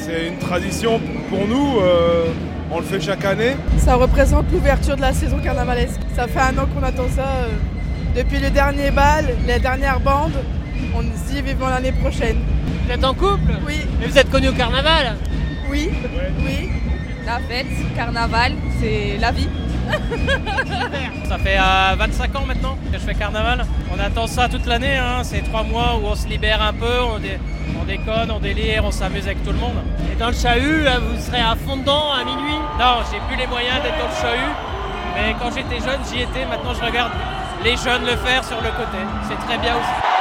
C'est une tradition pour nous, on le fait chaque année. Ça représente l'ouverture de la saison carnavalesque. Ça fait 1 an qu'on attend ça. Depuis le dernier bal, les dernières bandes, on se dit vivement l'année prochaine. Vous êtes en couple ? Oui. Et vous êtes connus au carnaval ? Oui, oui. La fête, carnaval, c'est la vie. Ça fait 25 ans maintenant que je fais carnaval. On attend ça toute l'année, hein. C'est 3 mois où on se libère un peu, on déconne, on délire, on s'amuse avec tout le monde. Et dans le chahut, là, vous serez à fond dedans à minuit ? Non, j'ai plus les moyens d'être dans le chahut, mais quand j'étais jeune, j'y étais. Maintenant, je regarde les jeunes le faire sur le côté. C'est très bien aussi.